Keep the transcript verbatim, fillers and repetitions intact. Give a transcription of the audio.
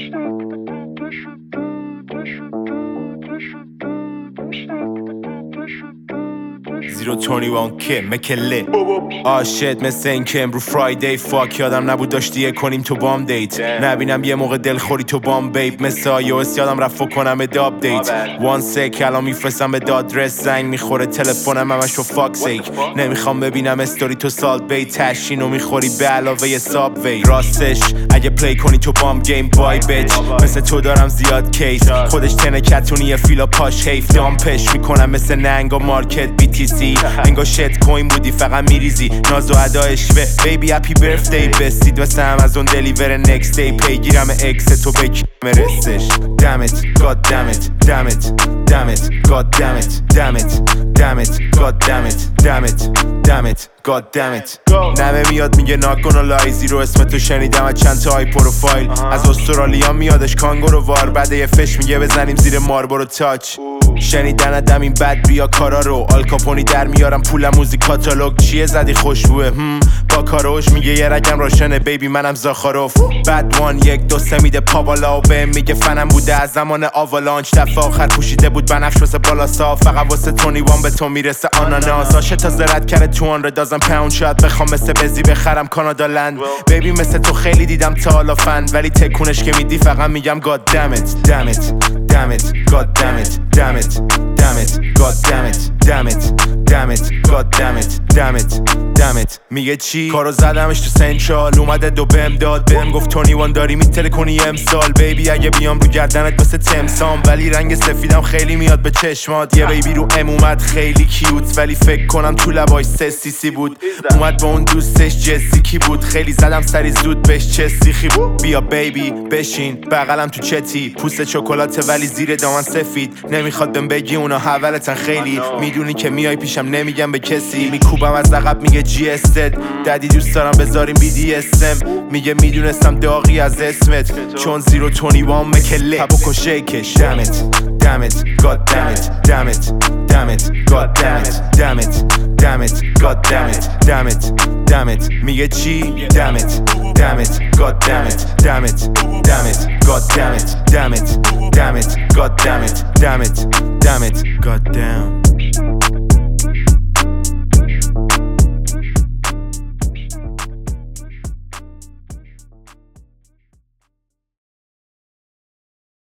زیرو توانی وان که مکله آشت مثل این که امرو فرایدی فاک یادم نبود داشتی یه کنیم تو بام دیت نبینم یه موقع دل خوری تو بام بیب مثل آیوس یادم رفت کنم اد آپدیت وان سک الان میفرستم به دادرس زنگ میخوره تلفنم همش رو فاک سیک نمیخوام ببینم استوری تو سالت بی تشینو میخوری به علاوه یه ساب وی راستش اگه پلی کنی تو بام گیم بای بیچ مثل تو دارم زیاد کیس خودش تنه کتونی یه فیلا پاش حیف دامپش میکنم مثل ننگ و مارکت بی تی سی انگا شت کوین بودی فقط میریزی ناز و ادایش و بیبی هپی برثدی بستید واسه هم از اون دلیور نکست دی پیگیرم اکس تو بک مرسش دمت گاد دمت دمت دمت گاد دمت دمت دمت گاد دمت دمت دمت گاد دمت نمه میاد میگه ناکن لایزی رو اسم تو شنیدم از چند تا های پروفایل از استرالیا میادش کانگورو وار بعد یه فش میگه بزنیم زیر ماربورو تاچ شنیدن ادم این بد بیا کارا رو آلکاپونی در میارم پولم موزی کاتالوگ چیه زدی خوشبوه هم با کاروش میگه یه رگم روشنه بیبی منم زاخاروف بد وان یک دو سه میده پابالا و بهم میگه فنم بوده از زمان آوالانچ دفعه آخر پوشیده بود بنفش واسه بالا صاف فقط واسه تونی وان به تو میرسه آناناس آشه تا زرد کرده تو آن ردازم پاوند شاید بخوام مثل بزی بخرم کانادا لند بیبی مثل تو خیلی دیدم تا حالا فن ولی تکونش که میدی فقط میگم گاد دمت دمت دمت گاد دمت دمت دمت گاد دمت دمت دمت گاد دمت دمت دمت میگه چی کارو زدمش تو سنترال اومده دو بهم داد بهم گفت تونی وان داری میتره کنی امسال بیبی اگه بیام رو گردنت مثل تمسام ولی رنگ سفیدم خیلی میاد به چشمات یه بیبی رو ام اومد خیلی کیوت ولی فکر کنم تو لباش سه سیسی بود اومد با اون دوستش جسی کی بود خیلی زدم سری زود بهش چه سیخی بود بیا بیبی بشین بغلم تو چتی پوست چکلاته ولی زیر دامن سفید نمیخواد بهم بگی اونا حولتن خیلی میدونی که میای پیشم نمیگم به کسی میکوبم از عقب میگه جی استد ددی دوست دارم بذاریم بی دی اسم میگه میدونستم داغی از اسمت چون زیرو تونی وان مکله پبوکو شیکش دمت دمت گاد دمت دمت دمت گاد دمت دمت دمت گاد دمت دمت دمت میگه چی دمت دمت گاد دمت دمت دمت گاد دمت دمت دمت گاد دمت دمت دمت گاد دم